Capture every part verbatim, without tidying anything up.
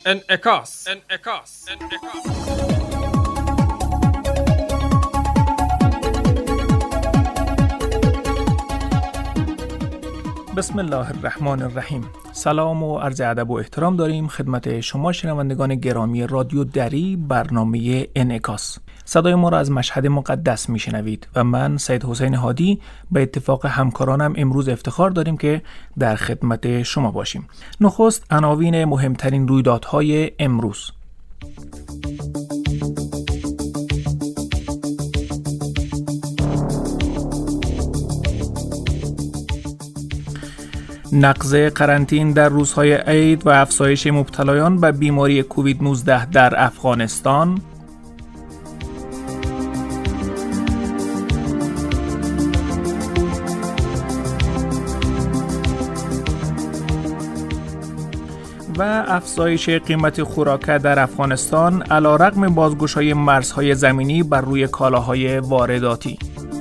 انعکاس انعکاس انعکاس بسم الله الرحمن الرحیم. سلام و عرض ادب و احترام داریم خدمت شما شنوندگان گرامی رادیو دری، برنامه انعکاس. صدای ما را از مشهد مقدس میشنوید و من سید حسین هادی به اتفاق همکارانم امروز افتخار داریم که در خدمت شما باشیم. نخست عناوین مهمترین رویدادهای امروز. نقض قرنطین در روزهای عید و افزایش مبتلایان به بیماری کووید نوزده در افغانستان. و افزایش قیمت خوراک در افغانستان علیرغم بازگشایی مرزهای زمینی بر روی کالاهای وارداتی.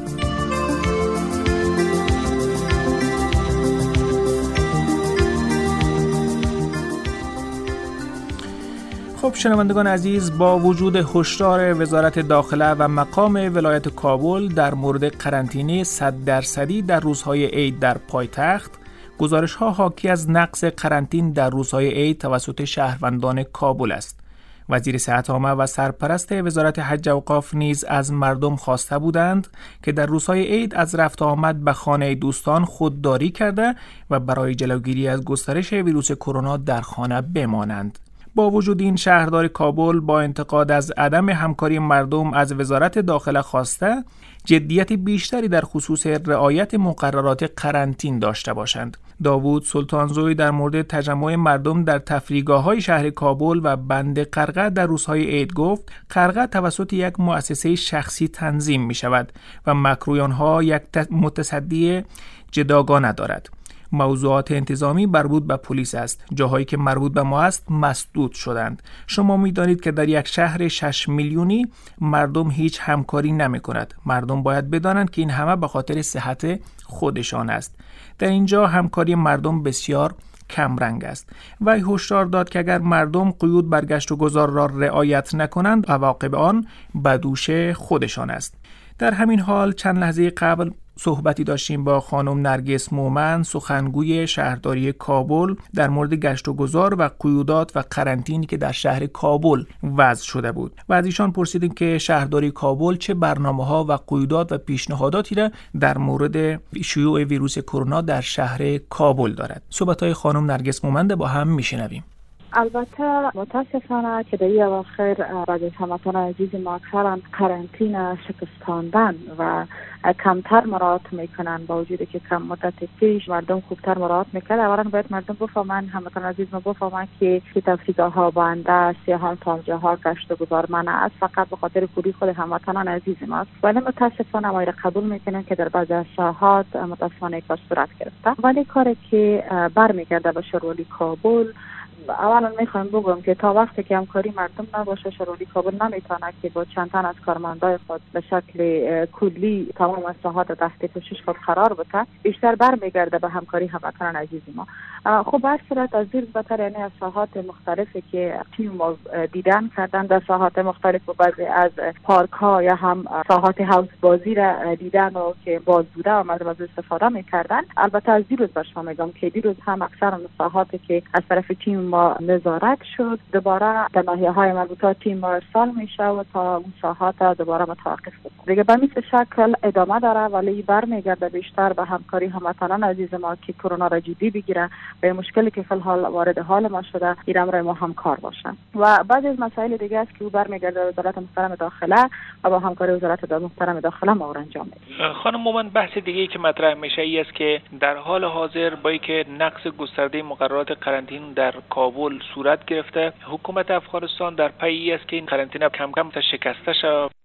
خب شنوندگان عزیز، با وجود هشدار وزارت داخله و مقام ولایت کابل در مورد قرنطینه صد درصدی در روزهای عید در پایتخت، گزارش‌ها حاکی از نقض قرنطین در روزهای عید توسط شهروندان کابل است. وزیر صحت عامه و سرپرست وزارت حج و اوقاف نیز از مردم خواسته بودند که در روزهای عید از رفت آمد به خانه دوستان خودداری کرده و برای جلوگیری از گسترش ویروس کرونا در خانه بمانند. با وجود این، شهردار کابل با انتقاد از عدم همکاری مردم از وزارت داخله خواسته جدیت بیشتری در خصوص رعایت مقررات قرنطین داشته باشند. داوود سلطانزوی در مورد تجمع مردم در تفریحگاه‌های شهر کابل و بند قرقه در روزهای عید گفت: قرقه توسط یک مؤسسه شخصی تنظیم می شود و مکرویانها یک متصدی جداگانه دارد. موضوعات انتظامی مربوط به پلیس است. جاهایی که مربوط به ما است مسدود شدند. شما می‌دانید که در یک شهر شش میلیونی مردم هیچ همکاری نمی‌کند. مردم باید بدانند که این همه به خاطر صحت خودشان است. در اینجا همکاری مردم بسیار کم رنگ است. وی هشدار داد که اگر مردم قیود برگشت و گذار را رعایت نکنند، عواقب آن به دوش خودشان است. در همین حال چند لحظه قبل صحبتی داشتیم با خانم نرگس مومن، سخنگوی شهرداری کابل، در مورد گشت و گذار و قیودات و قرنطینی که در شهر کابل وضع شده بود و از ایشان پرسیدیم که شهرداری کابل چه برنامه‌ها و قیودات و پیشنهاداتی را در مورد شیوع ویروس کرونا در شهر کابل دارد. صحبت‌های خانم نرگس مومن با هم میشنویم. البته متاسفانه که در این اواخر بعضی از هموطنان عزیز ما اکثرا قرنطینه شکستاندن و کمتر مراعات میکنن، با وجودی که کم مدت پیش مردم خوبتر مراعات میکرد. اولا باید مردم بفهمن، هموطنان عزیز ما بفهمن که که تفریحگاه‌ها بنده، سیاحان تامجاها گشت و گذار منع است، فقط به خاطر پولی خود هموطنان عزیز ما است. ولی متاسفانه ما را قبول میکنن که در بعضی از ساحات متاسفانه کار صورت گرفته. ولی کاری که برمیگرده به شهرداری کابل، اولا میخوایم بگم که تا وقتی که همکاری مردم نباشه، شهرداری کابل نمیتونه که با چند تن از کارمندای خود به شکل کلی تمام ساحات تحت پوشش خود قرار بده. بیشتر برمیگرده به همکاری هموطنان عزیز ما. خب هر صورت از دیر بهتر، یعنی از ساحات مختلفی که تیم ما دیدن کردن، در ساحات مختلف و بعضی از پارک ها یا هم ساحات هاوس بازی را دیدن و که باز بوده و مردم از استفاده میکردن. البته از دیروز به شما میگم که دیروز هم اکثر ساحاتی که از طرف تیم ما نظارت شد، دوباره در ناحیه‌های مربوطه تیم ما ارسال میشه و تا اون ساحات دوباره متوقف بشه. دیگه به مثل شکل ادامه داره، ولی برمیگرده بیشتر به همکاری هموطنان عزیز ما که کرونا را جدی بگیره و مشکلی که فی الحال وارد حال ما شده ایران را ما همکار باشن. و بعضی از مسائل دیگه است که برمیگرده به وزارت محترم داخله و با همکاری وزارت محترم داخله ما انجام میده. خانم مومن، بحث دیگه‌ای که مطرح میشه ای است که در حال حاضر با اینکه نقض گسترده مقررات قرنطینه در کابل صورت گرفته، حکومت افغانستان در پی است که این قرنطینه کم کم تا شکسته شود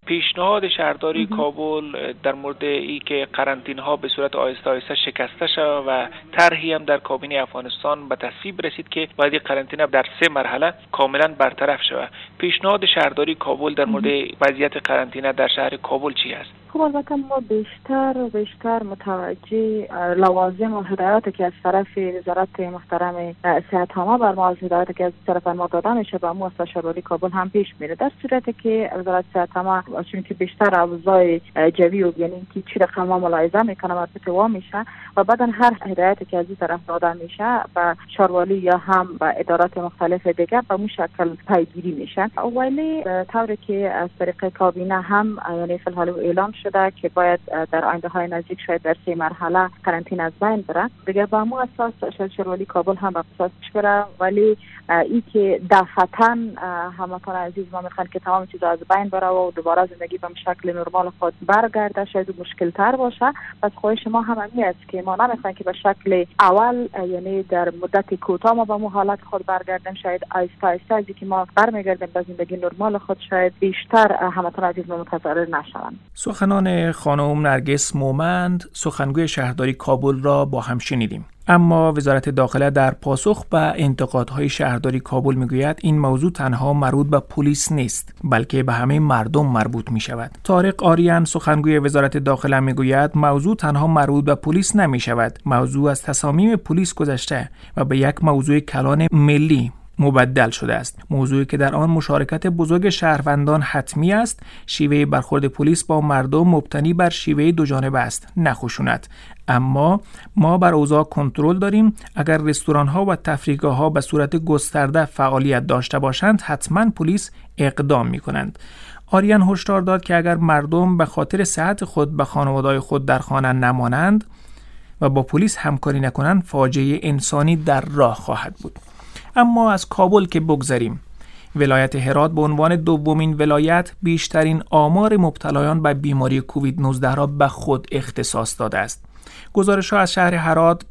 پیشنهاد شهرداری کابل در مورد ای که قرنطینه ها به صورت آهسته آهسته شکسته شود و طرحی هم در کابینه افغانستان به تصویب رسید که باید قرنطینه در سه مرحله کاملا برطرف شود. پیشنهاد شهرداری کابل در مورد وضعیت قرنطینه در شهر کابل چی است؟ خب البته ما بیشتر و بیشتر متوجه لوازم و هدایاتی که از طرف وزارت محترم صحت ها بر ما از هدایاتی که از طرف ما داده میشه به ما از شهرداری کابل هم پیش میره، در صورتی که وزارت صحت ها چون که بیشتر اوضاع جوی و یعنی که چی رقم ها ملاحظه میکنه البته وا میشه و بعدا هر هدایتی که از این طرف داده میشه به شهروالی یا هم به ادارات مختلف دیگر به اون شکل پیگیری میشه. ولی طوری که از طریق کابینه هم یعنی فی الحال اعلام شده که باید در آینده های نزدیک شاید در سه مرحله قرنطینه از بین بره، دیگه با مو اساس شهرداری کابل هم به اساسش بره. ولی ای که دفعتاً همکان عزیز ما میخوان که تمام چیزا از بین بره و دوباره زندگی به شکل نرمال خود برگرده شاید مشکل تر باشه. پس خواهش ما هم همین است که ما نمیخوایم که به شکل اول یعنی در مدت کوتاه ما به مو حالت خود برگردیم، شاید آیسته آیسته از که ما برمیگردیم به زندگی نرمال خود شاید بیشتر همکان عزیز ما متضرر نشوند. سخنان خانم نرگس مومند سخنگوی شهرداری کابل را با هم شنیدیم. اما وزارت داخله در پاسخ به انتقادهای شهرداری کابل میگوید این موضوع تنها مربوط به پلیس نیست بلکه به همه مردم مربوط می شود. طارق آریان سخنگوی وزارت داخله میگوید موضوع تنها مربوط به پلیس نمی شود، موضوع از تصامیم پلیس گذشته و به یک موضوع کلان ملی مبدل شده است. موضوعی که در آن مشارکت بزرگ شهروندان حتمی است. شیوه برخورد پلیس با مردم مبتنی بر شیوه دو جانبه است، نه خشونت. اما ما بر اوضاع کنترل داریم. اگر رستوران ها و تفریحگاه ها به صورت گسترده فعالیت داشته باشند حتما پلیس اقدام می کنند. آریان هشدار داد که اگر مردم به خاطر صحت خود به خانواده‌های خود در خانه نمانند و با پلیس همکاری نکنند فاجعه انسانی در راه خواهد بود. اما از کابل که بگذریم، ولایت هرات به عنوان دومین ولایت بیشترین آمار مبتلایان به بیماری کووید نوزده را به خود اختصاص داده است. گزارش‌ها از شهر هرات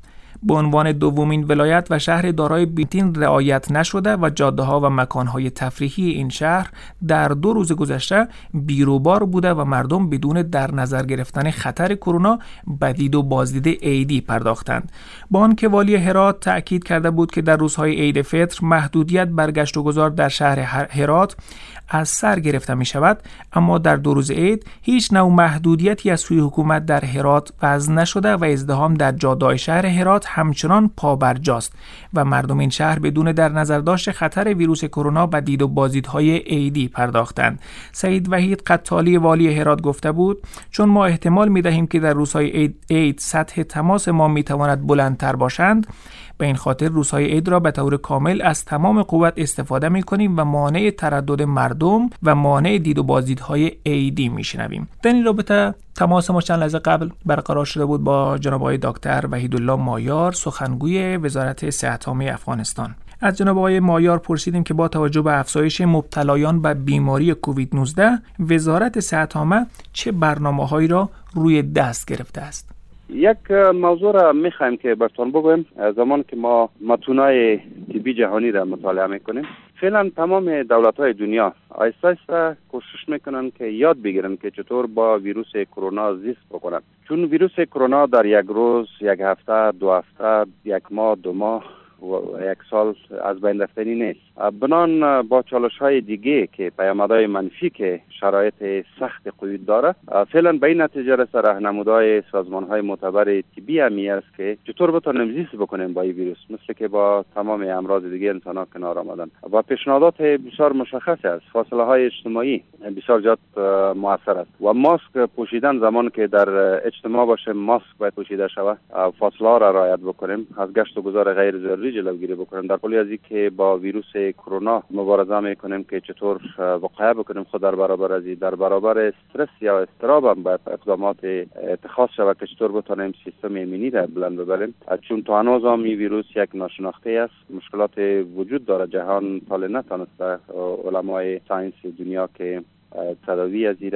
به عنوان دومین ولایت و شهر دارای بیتین رعایت نشده و جاده‌ها و مکان‌های تفریحی این شهر در دو روز گذشته بیروبار بوده و مردم بدون در نظر گرفتن خطر کرونا به دید و بازدید عیدی پرداختند. با آنکه والی هرات تأکید کرده بود که در روزهای عید فطر محدودیت بر گشت و گذار در شهر هرات از سر گرفته می شود، اما در دو روز عید هیچ نوع محدودیتی از سوی حکومت در هرات وضع نشده و ازدحام در جاده‌های شهر هرات همچنان پابرجاست و مردم این شهر بدون در نظر داشت خطر ویروس کرونا به دید و بازدیدهای عیدی پرداختند. سعید وحید قطالی والی هرات گفته بود چون ما احتمال می دهیم که در روزهای عید, عید سطح تماس ما می تواند بلندتر باشند، به این خاطر روزهای عید را به طور کامل از تمام قوت استفاده می کنیم و مانع تردد مردم و مانع دید و بازدیدهای عیدی می شنویم. در این رابطه تماس ما چند لحظه قبل برقرار شده بود با جناب آقای دکتر وحیدالله مایار سخنگوی وزارت صحت عامه افغانستان. از جناب آقای مایار پرسیدیم که با توجه به افزایش مبتلایان به بیماری کووید نوزده وزارت صحت عامه چه برنامه‌هایی را روی دست گرفته است. یک موضوع را میخوایم که براتون بگویم. زمان که ما متونای طبی جهانی را مطالعه میکنیم، فعلا تمام دولت‌های دنیا آیسته آیسته کوشش میکنن که یاد بگیرن که چطور با ویروس کرونا زیست بکنن، چون ویروس کرونا در یک روز، یک هفته، دو هفته، یک ماه، دو ماه و یک سال از بین رفتنی نیست. بنان با چالش‌های دیگه که پیامدهای منفی که شرایط سخت کووید داره، فعلا به این نتیجه رسیده راهنمودهای سازمان‌های معتبر طبی همی است که چطور بتونیم زیست بکنیم با این ویروس، مثل که با تمام امراض دیگه انسان‌ها کنار آمدن. و پیشنهادات بسیار مشخص است. فاصله‌های اجتماعی بسیار زیاد مؤثر است و ماسک پوشیدن، زمان که در اجتماع باشه ماسک باید پوشیده شود. فاصله را رعایت بکنیم، از گشت و گذار غیر ضروری جلوگیری بکنیم. در کلی از اینکه با ویروس کرونا مبارزه میکنیم که چطور وقایع بکنیم خود در برابر از در برابر استرس یا اضطراب هم باید اقدامات اتخاذ شود که چطور بتونیم سیستم ایمنی را بلند ببریم، چون تا هنوز هم این ویروس یک ناشناخته است. مشکلات وجود داره، جهان تا نتونسته علمای ساینس دنیا که تداوی از این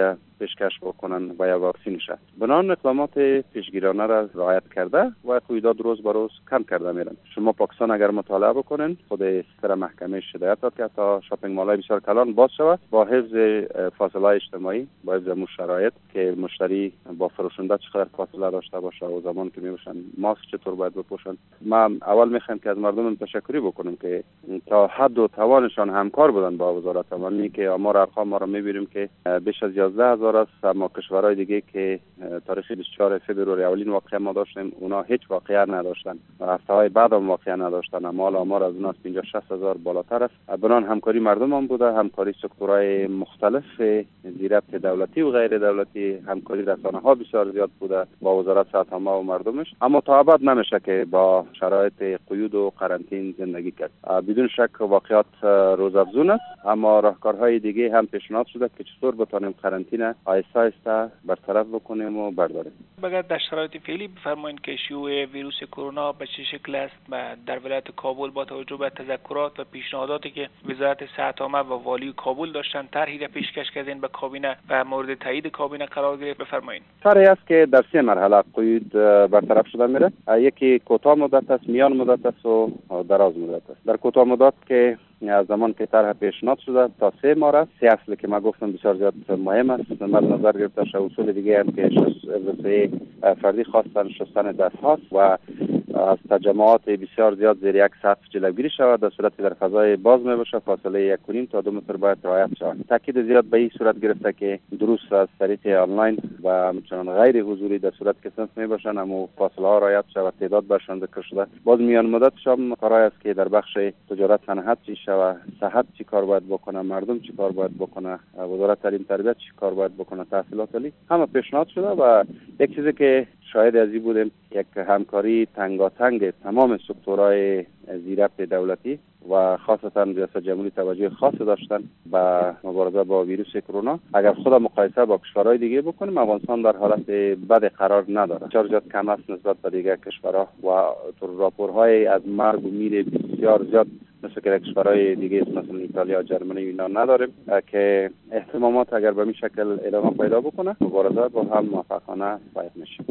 پیشکش بکنن و یا واکسینش. بنان اقدامات پیشگیرانه را رعایت کرده و رویداد روز به روز کم کرده میرن. شما پاکستان اگر مطالعه بکنین، خود سر محکمه شدایت داد که تا شاپینگ مالای بسیار کلان باز شود با حفظ فاصله اجتماعی، با حفظ مشرایط که مشتری با فروشنده چقدر فاصله داشته باشه و زمان که میباشن ماسک چطور باید بپوشن. ما اول میخوایم که از مردم تشکری بکنیم که تا حد و توانشان همکار بودن با وزارت امنیتی که آمار ارقام ما را میبینیم که بیش از یازده هزار است، اما کشورهای دیگه که تاریخ بیست و چهارم فوریه اولین واقعه ما داشتیم اونا هیچ واقعه نداشتن و هفته‌های بعد هم واقعه نداشتن، اما آمار از اونها پنجاه شصت هزار بالاتر است. بنان همکاری مردم هم بوده، همکاری سکتورهای مختلف زیربط دولتی و غیر دولتی، همکاری رسانه ها بسیار زیاد بوده با وزارت صحت عامه و مردمش. اما تا ابد نمیشه که با شرایط قیود و قرنطین زندگی کرد. بدون شک واقعیت روزافزون است، اما راهکارهای دیگه هم پیشنهاد شده که چطور بتونیم قرنطینه آهسته آهسته برطرف بکنیم و برداریم. اگر در شرایط فعلی بفرمایید که شیوع ویروس کرونا به چه شکل است و در ولایت کابل با توجه به تذکرات و پیشنهاداتی که وزارت صحت عامه و والی کابل داشتن طرحی را پیشکش کردین به کابینه و مورد تایید کابینه قرار گرفت، بفرمایید. طرحی است که در سه مرحله قیود برطرف شده میره. یکی کوتاه مدت است، میان مدت است و دراز مدت است. در کوتاه مدت که از زمان که طرح پیشنهاد شده تا سه ماه است، سه اصل که ما گفتم بسیار زیاد مهم است. مد نظر گرفته شده اصول دیگه هم که وسیله فردی خواستن شستن دست هاست و از تجمعات بسیار زیاد زیر یک سطح جلوگیری شود، در صورتی در فضای باز می باشه فاصله یک و نیم تا دو متر باید رعایت شود. تاکید زیاد به این صورت گرفته که دروس از طریق آنلاین و همچنان غیر حضوری در صورت که صنف می باشن اما فاصله ها رعایت شود، تعداد برشان ذکر شده. باز میان مدت شام کارای است که در بخش تجارت صنعت چی شود، صحت چی کار باید بکنه، مردم چی کار باید بکنه، وزارت تعلیم تربیت چی کار باید بکنه، تحصیلات عالی همه پیشنهاد شده. و یک چیزی که شاهد ازی بودیم یک همکاری تنگاتنگ تمام سکتورهای زیربط دولتی و خاصتا ریاست جمهوری توجه خاص داشتن به مبارزه با ویروس کرونا. اگر خود مقایسه با کشورهای دیگه بکنیم افغانستان در حالت بد قرار نداره، بسیار زیاد کم است نسبت به دیگر کشورها و راپورهای از مرگ و میر بسیار زیاد مثل که کشورهای دیگه مثل ایتالیا، جرمنی اینا نداریم که احتمالات اگر به این شکل ادامه پیدا بکنه مبارزه با هم موفقانه باید میشه.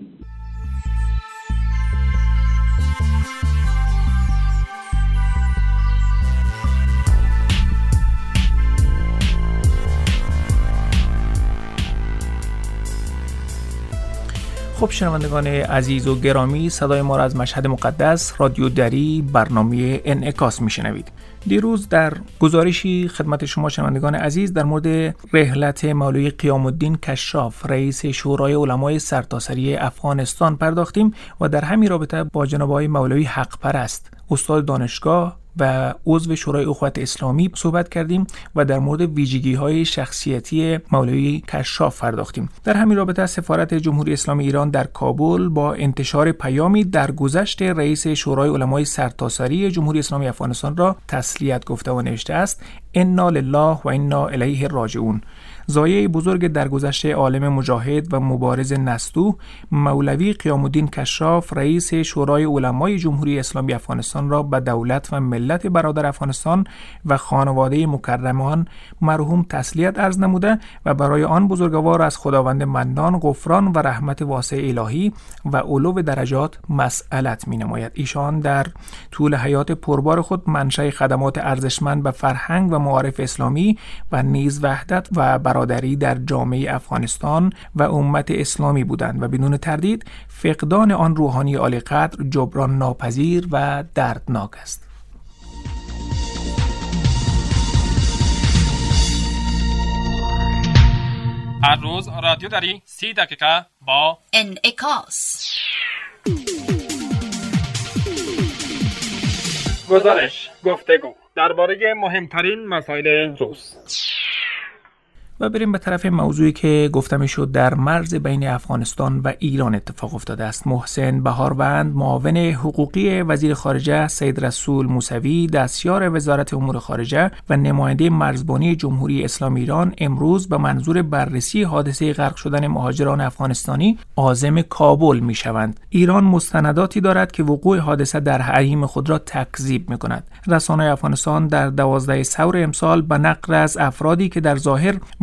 خب شنوندگان عزیز و گرامی، صدای ما را از مشهد مقدس رادیو دری برنامه انعکاس میشنوید. دیروز در گزارشی خدمت شما شنوندگان عزیز در مورد رحلت مولوی قیام الدین کشاف رئیس شورای علمای سرتاسری افغانستان پرداختیم و در همین رابطه با جناب آقای مولوی حق پرست استاد دانشگاه و عضو شورای اخوت اسلامی صحبت کردیم و در مورد ویژگی‌های شخصیتی مولوی کشاف پرداختیم. در همین رابطه سفارت جمهوری اسلامی ایران در کابل با انتشار پیامی در گذشت رئیس شورای علمای سرتاسری جمهوری اسلامی افغانستان را تسلیت گفته و نوشته است: انا لله و انا الیه راجعون. ضایعه بزرگ درگذشت عالم مجاهد و مبارز نستو مولوی قیام الدین کشاف رئیس شورای علمای جمهوری اسلامی افغانستان را به دولت و ملت برادر افغانستان و خانواده مکرمان مرحوم تسلیت عرض نموده و برای آن بزرگوار از خداوند منان غفران و رحمت واسع الهی و علو درجات مسئلت می نماید. ایشان در طول حیات پربار خود منشأ خدمات ارزشمند به فرهنگ و معارف اسلامی و نیز وحدت و برادری در جامعه افغانستان و امت اسلامی بودند و بدون تردید فقدان آن روحانی عالی‌قدر جبران ناپذیر و دردناک است. هر روز رادیو دری سی دقیقه با انعکاس. گزارش، گفتگو درباره مهمترین مسائل روز. و بریم به طرف موضوعی که گفتم شد در مرز بین افغانستان و ایران اتفاق افتاده است. محسن بهاروند، معاون حقوقی وزیر خارجه سید رسول موسوی، دستیار وزارت امور خارجه و نماینده مرزبانی جمهوری اسلامی ایران امروز به منظور بررسی حادثه غرق شدن مهاجران افغانستانی عازم کابل میشوند. ایران مستنداتی دارد که وقوع حادثه در حریم خود را تکذیب میکند. رسانه‌های افغانستان در دوازده ثور امسال به نقل از افرادی که در ظاهر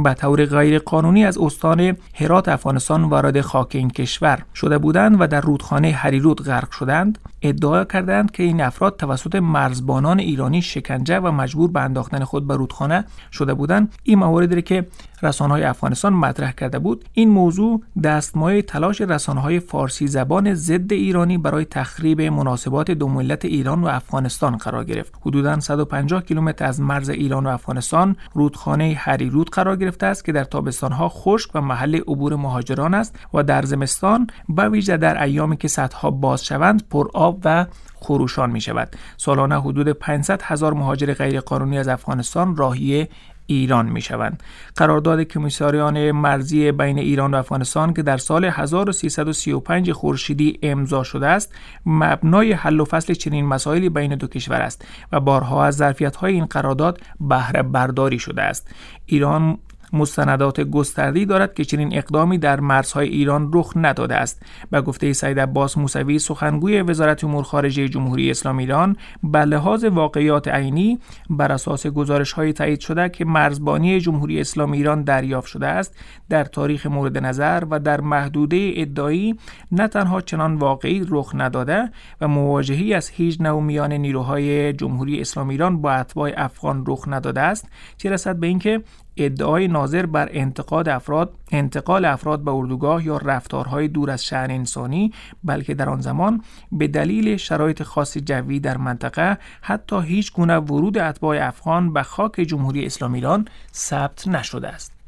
به طور غیر قانونی از استان هرات افغانستان وارد خاک این کشور شده بودند و در رودخانه هریرود غرق شدند، ادعا کردند که این افراد توسط مرزبانان ایرانی شکنجه و مجبور به انداختن خود به رودخانه شده بودند. این مواردی که رسانه‌های افغانستان مطرح کرده بود، این موضوع دستمایه تلاش رسانه‌های فارسی زبان ضد ایرانی برای تخریب مناسبات دو ملت ایران و افغانستان قرار گرفت. حدوداً صد و پنجاه کیلومتر از مرز ایران و افغانستان رودخانه هریرود قرار گرفته است که در تابستان‌ها خشک و محل عبور مهاجران است و در زمستان به ویژه در ایامی که سدها باز شوند پرآب و خروشان می شود. سالانه حدود پانصد هزار مهاجر غیرقانونی از افغانستان راهی ایران می شوند. قرارداد کمیساریان مرزی بین ایران و افغانستان که در سال هزار و سیصد و سی و پنج خورشیدی امضا شده است، مبنای حل و فصل چنین مسائلی بین دو کشور است و بارها از ظرفیت‌های این قرارداد بهره برداری شده است. ایران مستندات گسترده‌ای دارد که چنین اقدامی در مرزهای ایران رخ نداده است. به گفته سید عباس موسوی، سخنگوی وزارت امور خارجه جمهوری اسلامی ایران، به لحاظ واقعیات عینی بر اساس گزارش‌های تایید شده که مرزبانی جمهوری اسلامی ایران دریافت شده است، در تاریخ مورد نظر و در محدوده ادعایی نه تنها چنان واقعی رخ نداده و مواجهی از هیچ نوع میان نیروهای جمهوری اسلامی ایران با اتباع افغان رخ نداده است، چه رسد به اینکه ادعای ناظر بر انتقاد افراد انتقال افراد به اردوگاه یا رفتارهای دور از شأن انسانی، بلکه در آن زمان به دلیل شرایط خاص جوی در منطقه حتی هیچ گونه ورود اتباع افغان به خاک جمهوری اسلامی ایران ثبت نشده است.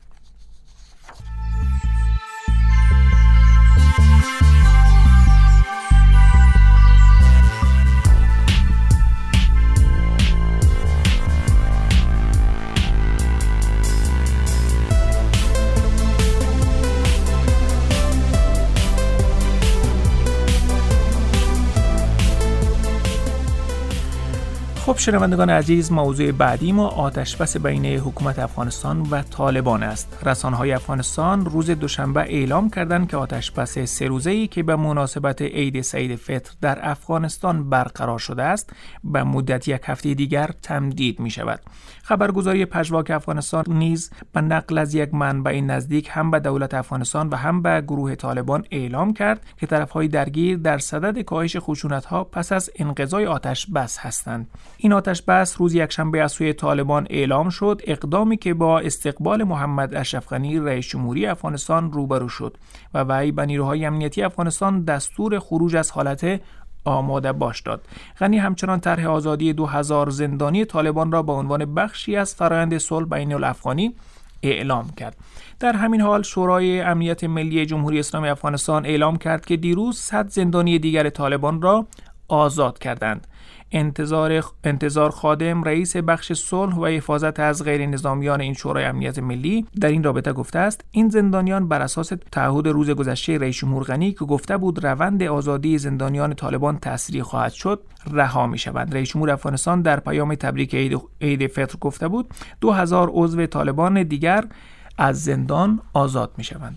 خب شنوندگان عزیز، موضوع بعدی ما آتش‌بس بین حکومت افغانستان و طالبان است. رسانه‌های افغانستان روز دوشنبه اعلام کردند که آتش‌بس سه روزه‌ای که به مناسبت عید سعید فطر در افغانستان برقرار شده است، به مدت یک هفته دیگر تمدید می‌شود. خبرگزاری پژواک افغانستان نیز به نقل از یک منبع نزدیک هم به دولت افغانستان و هم به گروه طالبان اعلام کرد که طرف‌های درگیر در صدد کاهش خشونت‌ها پس از انقضای آتش‌بس هستند. این آتش‌بس روز یکشنبه از سوی طالبان اعلام شد، اقدامی که با استقبال محمد اشرف غنی رئیس جمهوری افغانستان روبرو شد و وی به نیروهای امنیتی افغانستان دستور خروج از حالت آماده باش داد. غنی همچنان طرح آزادی دو هزار زندانی طالبان را به عنوان بخشی از فرآیند صلح بین الافغانی اعلام کرد. در همین حال شورای امنیت ملی جمهوری اسلامی افغانستان اعلام کرد که دیروز صد زندانی دیگر طالبان را آزاد کردند. انتظار انتظار خادم، رئیس بخش صلح و حفاظت از غیر نظامیان این شورای امنیت ملی، در این رابطه گفته است این زندانیان بر اساس تعهد روز گذشته رئیس جمهور غنی که گفته بود روند آزادی زندانیان طالبان تسریع خواهد شد، رها می‌شوند. رئیس جمهور افغانستان در پیام تبریک عید عید فطر گفته بود دو هزار عضو طالبان دیگر از زندان آزاد می‌شوند.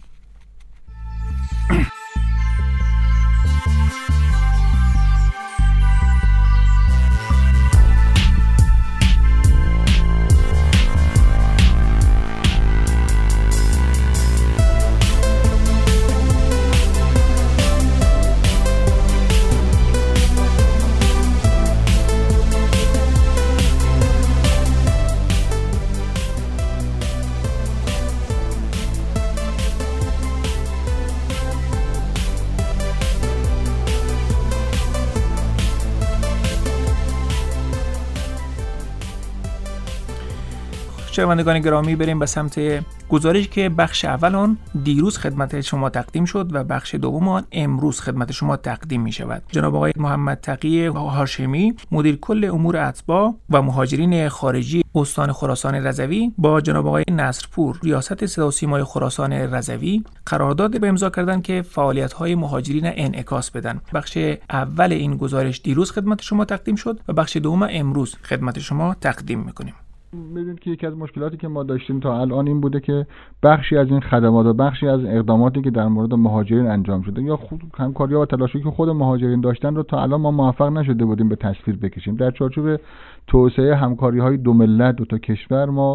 شنوندگان گرامی، بریم به سمت گزارشی که بخش اول آن دیروز خدمت شما تقدیم شد و بخش دوم آن امروز خدمت شما تقدیم می شود. جناب آقای محمد تقی هاشمی، مدیر کل امور اتباع و مهاجرین خارجی استان خراسان رضوی، با جناب آقای نصرپور، ریاست صدا و سیمای خراسان رضوی، قرارداد به امضا کردند که فعالیت‌های مهاجرین انعکاس بدن. بخش اول این گزارش دیروز خدمت شما تقدیم شد و بخش دوم امروز خدمت شما تقدیم می‌کنیم. می‌دونید که یکی از مشکلاتی که ما داشتیم تا الان این بوده که بخشی از این خدمات و بخشی از اقداماتی که در مورد مهاجرین انجام شده یا خود همکاری‌ها و تلاشی که خود مهاجرین داشتن رو تا الان ما موفق نشده بودیم به تصویر بکشیم. در چارچوب توسعه همکاری‌های دو ملت، دو تا کشور، ما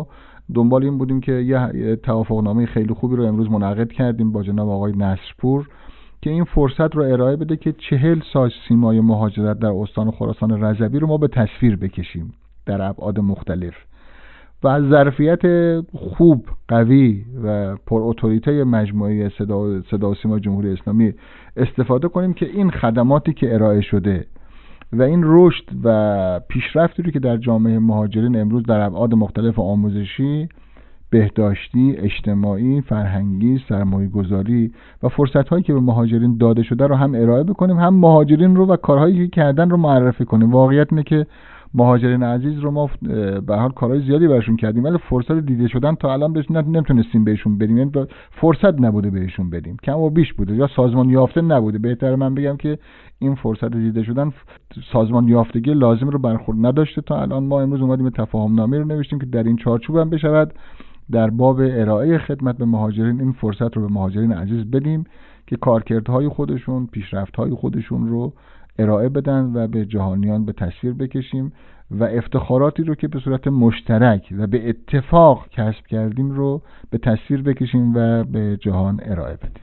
دنبال این بودیم که یه توافقنامه خیلی خوبی رو امروز منعقد کردیم با جناب آقای نصرپور که این فرصت رو ارائه بده که چهل ساز سیمای مهاجرت در استان خراسان رضوی رو ما به تصویر بکشیم در ابعاد مختلف و از ظرفیت خوب، قوی و پر اتوریته مجموعه صدا صدا و سیما جمهوری اسلامی استفاده کنیم که این خدماتی که ارائه شده و این رشد و پیشرفتی رو که در جامعه مهاجرین امروز در ابعاد مختلف آموزشی، بهداشتی، اجتماعی، فرهنگی، سرمایه‌گذاری و فرصت‌هایی که به مهاجرین داده شده رو هم ارائه بکنیم، هم مهاجرین رو و کارهایی که کردن رو معرفی کنیم. واقعیت اینه که مهاجرین عزیز رو ما به هر حال کارهای زیادی براشون کردیم ولی فرصت دیده شدن تا الان بهش نمیتونستیم بهشون بدیم، یعنی فرصت نبوده بهشون بدیم، کم و بیش بوده یا سازمان یافته نبوده. بهتره من بگم که این فرصت دیده شدن سازمان یافتگی لازم رو برخورد نداشته تا الان. ما امروز اومدیم تفاهم نامه رو نوشتیم که در این چارچوب هم بشود در باب ارائه خدمت به مهاجرین این فرصت رو به مهاجرین عزیز بدیم که کارکردهای خودشون، پیشرفت‌های خودشون رو ارائه بدن و به جهانیان به تصویر بکشیم و افتخاراتی رو که به صورت مشترک و به اتفاق کسب کردیم رو به تصویر بکشیم و به جهان ارائه بدیم.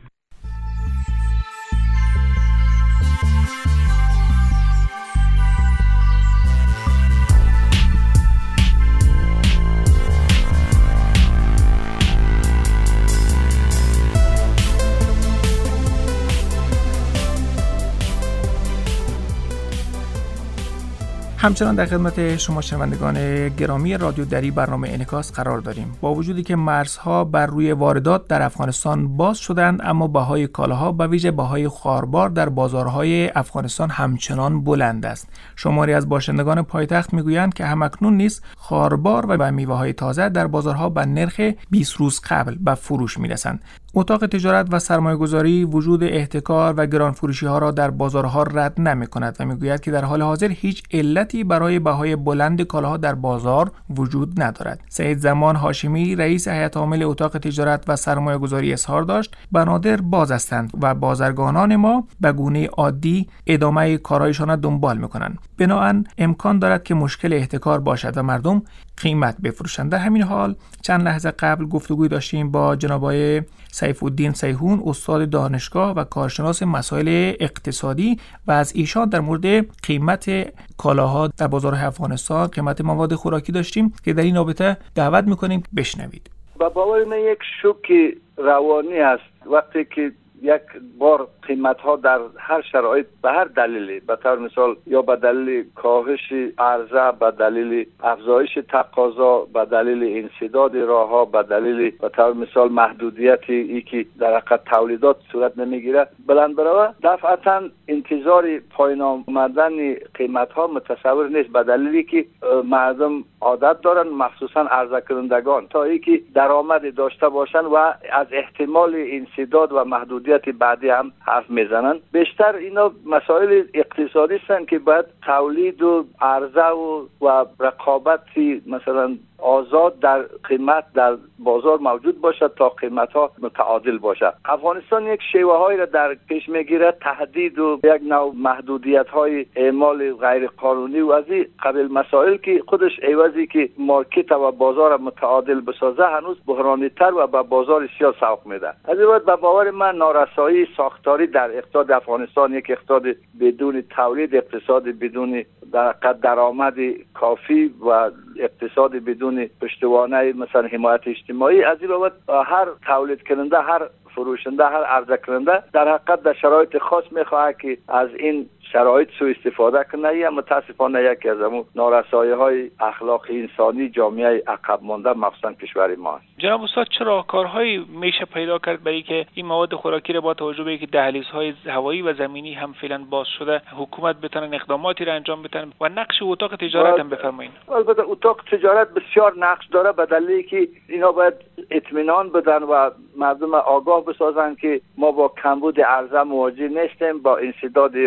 همچنان در خدمت شما شنوندگان گرامی رادیو دری برنامه انعکاس قرار داریم. با وجودی که مرزها بر روی واردات در افغانستان باز شدند، اما بهای کالاها به ویژه بهای خاربار در بازارهای افغانستان همچنان بلند است. شماری از باشندگان پایتخت میگویند که همکنون نیز خاربار و میوه‌های تازه در بازارها به نرخ بیست روز قبل به فروش میرسند. اتاق تجارت و سرمایه‌گذاری وجود احتکار و گرانفروشی ها را در بازارها رد نمی‌کند و میگوید که در حال حاضر هیچ علتی برای بهای بلند کالاها در بازار وجود ندارد. سید زمان هاشمی رئیس هیئت عامل اتاق تجارت و سرمایه‌گذاری اظهار داشت بنادر باز هستند و بازرگانان ما به گونه عادی ادامه کارهایشان را دنبال می‌کنند. بنابراین امکان دارد که مشکل احتکار باشد و مردم قیمت بفروشند. در همین حال چند لحظه قبل گفتگوی داشتیم با جناب آقای سیف الدین سیحون، استاد دانشگاه و کارشناس مسائل اقتصادی، و از ایشان در مورد قیمت کالاها در بازار افغانستان، قیمت مواد خوراکی داشتیم که در این رابطه دعوت میکنیم بشنوید. با باور من یک شوک روانی است وقتی که یک بار قیمت ها در هر شرایط به هر دلیلی، به طور مثال یا به دلیل کاهش عرضه، به دلیل افزایش تقاضا، به دلیل انسداد راه ها، به دلیل به طور مثال محدودیت ای که در حقیقت تولیدات صورت نمیگیره بلند بروه، دفعتا انتظار پایین آمدن قیمت ها متصور نیست، به دلیلی که مردم عادت دارن، مخصوصا عرضه کنندگان، تا ای که درآمد داشته باشن و از احتمال انسداد و محدودیت بعدی هم حرف میزنن. بیشتر اینا مسائل اقتصادی هستند که باید تولید و عرضه و, و رقابتی مثلا آزاد در قیمت در بازار موجود باشد تا قیمت ها متعادل باشد. افغانستان یک شیوه هایی را در پیش میگیره، تهدید و یک نوع محدودیت های اعمال غیر قانونی و از این قبیل مسائل که خودش عوضی که مارکت و بازار متعادل بسازه هنوز بحرانی تر و به بازار سیاه سوق میده. از این به باور من نارسایی ساختاری در اقتصاد افغانستان، یک اقتصاد بدون تولید، اقتصاد بدون در درآمد کافی و اقتصاد بدون پشتوانه مثلا حمایت اجتماعی، از این بابت هر تولید کننده، هر فروشنده، هر عرضه کننده در حقیقت در شرایط خاص میخواهد که از این شرایط سوء استفاده کنه. یا متاسفانه یکی از همون نارسایی های اخلاقی انسانی جامعه عقب مانده مخصوصا کشور ما است. جناب استاد، چرا کارهایی میشه پیدا کرد برای که این مواد خوراکی را با توجه به اینکه دهلیزهای هوایی و زمینی هم فعلا باز شده حکومت بتونن اقداماتی را انجام بدن و نقش اتاق تجارت هم بفرمایید؟ البته اتاق تجارت بسیار نقش داره، به دلیلی که اینا باید اطمینان بدن و مردم آگاه بسازن که ما با کمبود عرضه مواجه نیستیم، با انسداد راهها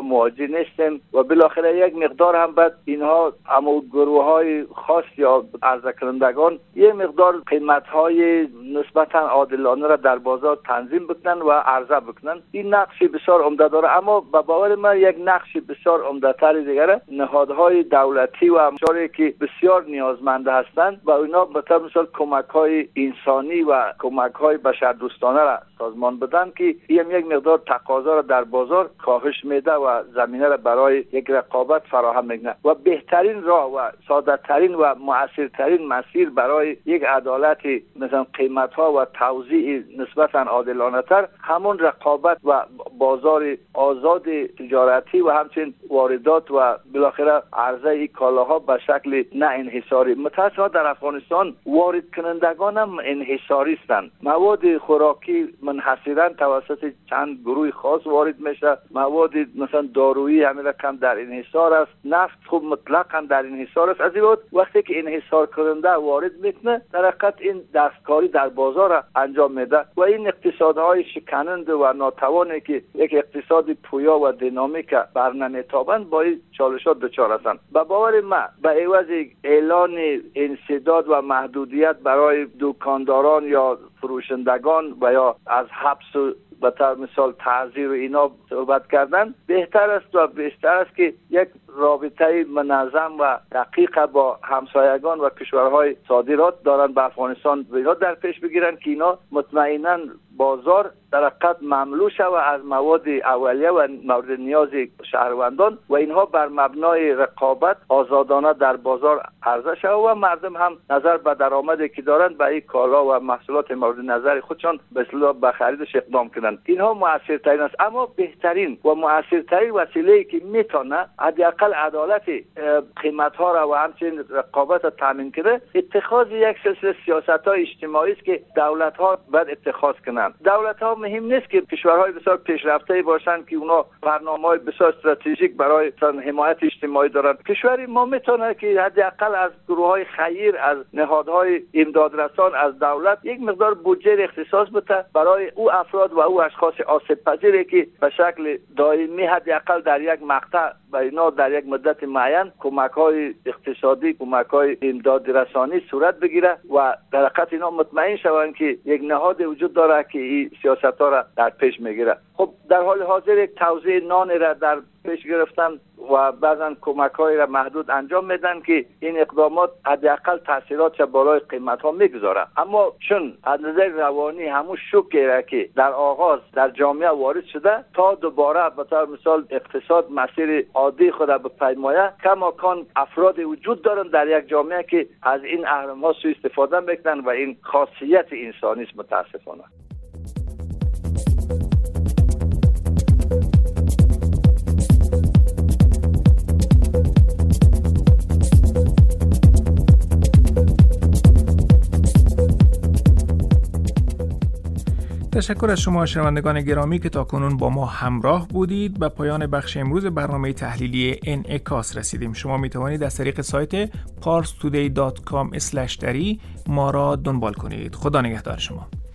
مواجه نیستیم و بالاخره یک مقدار هم بعد اینها اما گروه های خاص یا عرضه کنندگان یه مقدار قیمت های نسبتا عادلانه را در بازار تنظیم بکنن و عرضه بکنن. این نقش بسیار عمده داره، اما به باور من یک نقش بسیار عمده تری دیگره نهادهای دولتی و امشاری که بسیار نیازمند هستند و اینا به طور مثال کمک های انسانی و کمک های بشردوستانه را سازمان بدن که این یک مقدار تقاضا را در بازار کاهش میده و زمینه را برای یک رقابت فراهم میکنه و بهترین راه و ساده ترین و مؤثرترین مسیر برای یک عدالت مثلا قیمت ها و توزیع نسبتا عادلانه تر همون رقابت و بازار آزاد تجارتی و همچنین واردات و بالاخره عرضه کالاها به شکل نه انحصاری. متأسفانه در افغانستان وارد کنندگان هم انحصاری هستند. مواد خوراکی منحصرا توسط چند گروه خاص وارد میشه، مواد مثلا دارویی همین رقم در انحصار است، نفت خوب مطلقاً در انحصار است. از این بود وقتی که انحصار کننده وارد میکنه در حقیقت این دستکاری در بازار انجام میده و این اقتصادهای شکننده و ناتوانی که یک اقتصاد پویا و دینامیک برنمیتابند با این چالشات دچار هستند. به باور من به عوض اعلان انسداد و محدودیت برای دکانداران یا فروشندگان و یا از حبس و به طور مثال تعزیر و اینا صحبت کردن، بهتر است و بهتر است که یک رابطه منظم و دقیق با همسایگان و کشورهای صادرات دارن به افغانستان و اینا در پیش بگیرن که اینا مطمئنا بازار در حقیقت مملو شود از مواد اولیه و مورد نیاز شهروندان و اینها بر مبنای رقابت آزادانه در بازار عرضه شود و مردم هم نظر به درآمدی که دارند به این کالا و محصولات مورد نظر خودشان به اصطلاح به خریدش اقدام کنند. اینها موثرترین است، اما بهترین و موثرترین وسیله‌ای که میتونه حداقل عدالت قیمت ها را و همچنین رقابت را تامین کنه اتخاذ یک سلسله سیاست‌های اجتماعی است که دولت ها باید اتخاذ کنند. دولت ها مهم نیست که کشورهای بسیار پیشرفته باشند که اونا برنامه‌های بسیار استراتژیک برای حمایت اجتماعی دارند. کشوری ما میتونه که حداقل از گروه‌های خیر، از نهادهای امدادرسان، از دولت یک مقدار بودجه اختصاص بده برای او افراد و او اشخاص آسیب پذیری که به شکل دائمی حداقل در یک مقطع و اینا در یک مدت معین کمک‌های اقتصادی، کمک‌های امداد رسانی صورت بگیره و در حقیقت اینا مطمئن شوند که یک نهاد وجود داره که این سیاست‌ها را در پیش میگیره. خب در حال حاضر یک توزیع نان را در پیش گرفتن و بعضا کمک‌های را محدود انجام میدن که این اقدامات حداقل تاثیرات بالای قیمت‌ها میگذاره، اما چون از نظر روانی همون شوکی را که در آغاز در جامعه وارد شده تا دوباره به طور مثال اقتصاد مسیر عادی خود را بپیمایه کماکان افراد وجود دارن در یک جامعه که از این اهرم‌ها سوء استفاده میکنن و این خاصیت انسانی است متاسفانه. تشکر از شما شنوندگان گرامی که تاکنون با ما همراه بودید. به پایان بخش امروز برنامه تحلیلی انعکاس رسیدیم. شما می توانید از طریق سایت پارس تودی دات کام اسلش دری ما را دنبال کنید. خدا نگهدار شما.